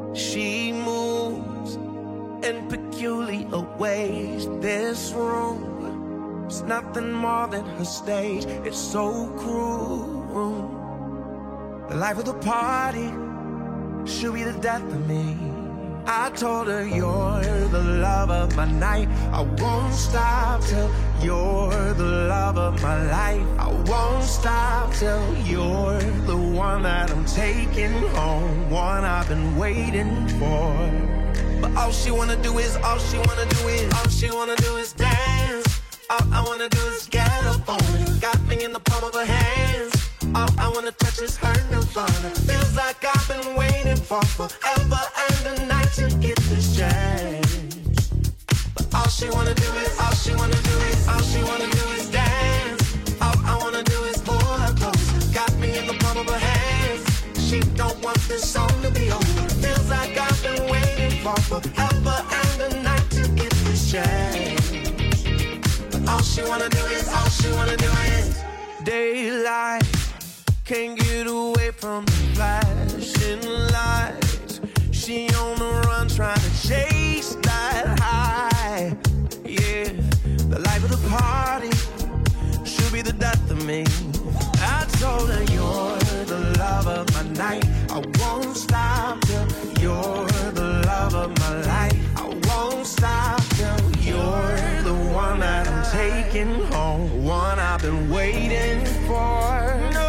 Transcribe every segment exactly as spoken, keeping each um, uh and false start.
She moves in peculiar ways. This room is nothing more than her stage. It's so cruel. The life of the party should be the death of me. I told her you're the love of my night. I won't stop till you're the love of my life. I won't stop till you're the one that I'm taking home, one I've been waiting for. But all she wanna do is, all she wanna do is, all she wanna do is dance. All I wanna do is get up on it. Got me in the palm of her hands. All I wanna touch is her nirvana. Feels like I've been waiting for forever and a night to get this chance. But all she wanna do is, all she wanna do is, all she wanna do is dance. All I wanna do is pull her close. Got me in the palm of her hands. She don't want this song to be over. Feels like I've been waiting for forever and a night to get this chance. But all she wanna do is, all she wanna do is daylight. Can't get away from the flashing lights. She on the run trying to chase that high. Yeah, the life of the party should be the death of me. I told her you're the love of my night. I won't stop till you're the love of my life. I won't stop till you're the one that I'm taking home, one I've been waiting for. No.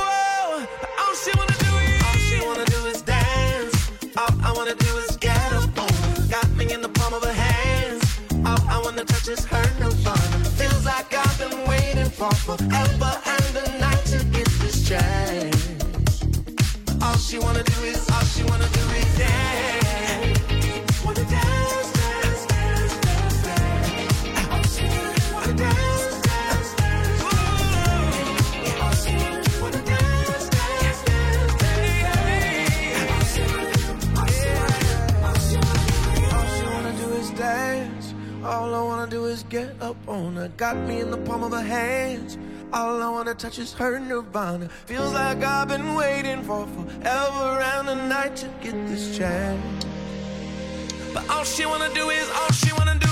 Just her nirvana. Feels like I've been waiting for forever and a night to get this chance. All she wanna do is, all she wanna do is dance. Wanna dance, dance, dance, dance, dance. All she wanna dance, dance, dance. Ooh. All she wanna dance, dance, dance, dance. All she wanna, all she wanna, all she wanna, all she wanna do is dance. All I wanna do is get up on her. Got me in the palm of her hands. All I wanna touch is her nirvana. Feels like I've been waiting for forever and a night to get this chance. But all she wanna do is, all she wanna do